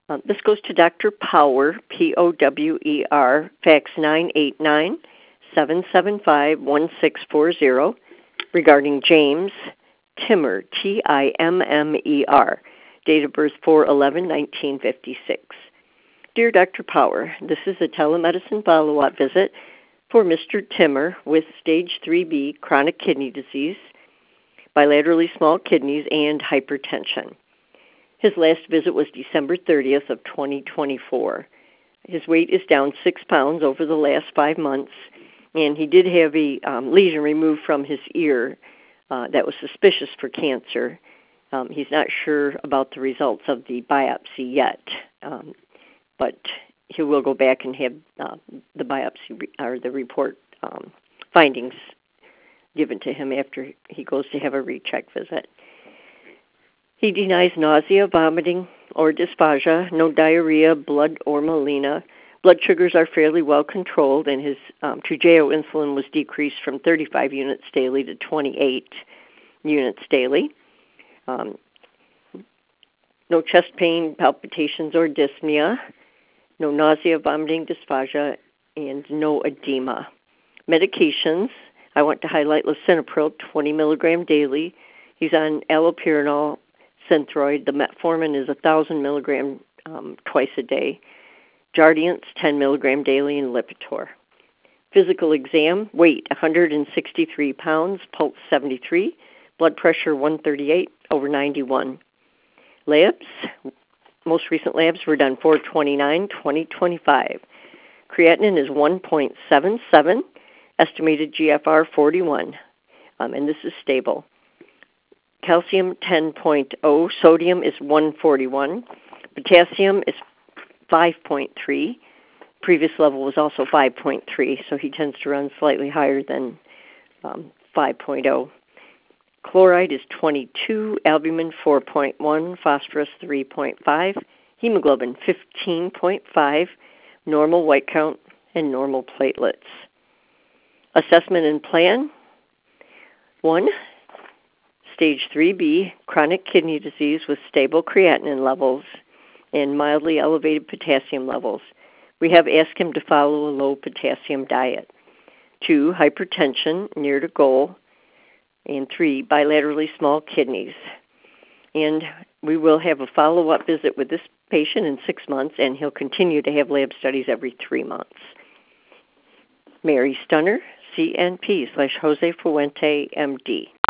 This goes to Dr. Power, Power, fax 989-775-1640, regarding James Timmer, Timmer, date of birth 4/11/1956. Dear Dr. Power, this is a telemedicine follow-up visit for Mr. Timmer with stage 3B chronic kidney disease, bilaterally small kidneys, and hypertension. His last visit was December 30th of 2024. His weight is down 6 pounds over the last 5 months, and he did have a lesion removed from his ear that was suspicious for cancer. He's not sure about the results of the biopsy yet, but he will go back and have the biopsy or the report findings given to him after he goes to have a recheck visit. He denies nausea, vomiting, or dysphagia, no diarrhea, blood, or melena. Blood sugars are fairly well controlled, and his Toujeo insulin was decreased from 35 units daily to 28 units daily. No chest pain, palpitations, or dyspnea. No nausea, vomiting, dysphagia, and no edema. Medications, I want to highlight lisinopril, 20 milligram daily. He's on allopurinol, Synthroid. The metformin is 1,000 milligram twice a day. Jardiance, 10 milligram daily, and Lipitor. Physical exam, weight 163 pounds, pulse 73, blood pressure 138 over 91. Labs, most recent labs were done 4/29/2025. Creatinine is 1.77, estimated GFR 41, and this is stable. Calcium 10.0, sodium is 141, potassium is 5.3. Previous level was also 5.3, so he tends to run slightly higher than 5.0. Chloride is 22, albumin 4.1, phosphorus 3.5, hemoglobin 15.5, normal white count, and normal platelets. Assessment and plan. 1. Stage 3B, chronic kidney disease with stable creatinine levels and mildly elevated potassium levels. We have asked him to follow a low potassium diet. 2, hypertension near to goal. And 3, bilaterally small kidneys. And we will have a follow-up visit with this patient in 6 months, and he'll continue to have lab studies every 3 months. Mary Stunner, CNP /Jose Fuente, MD.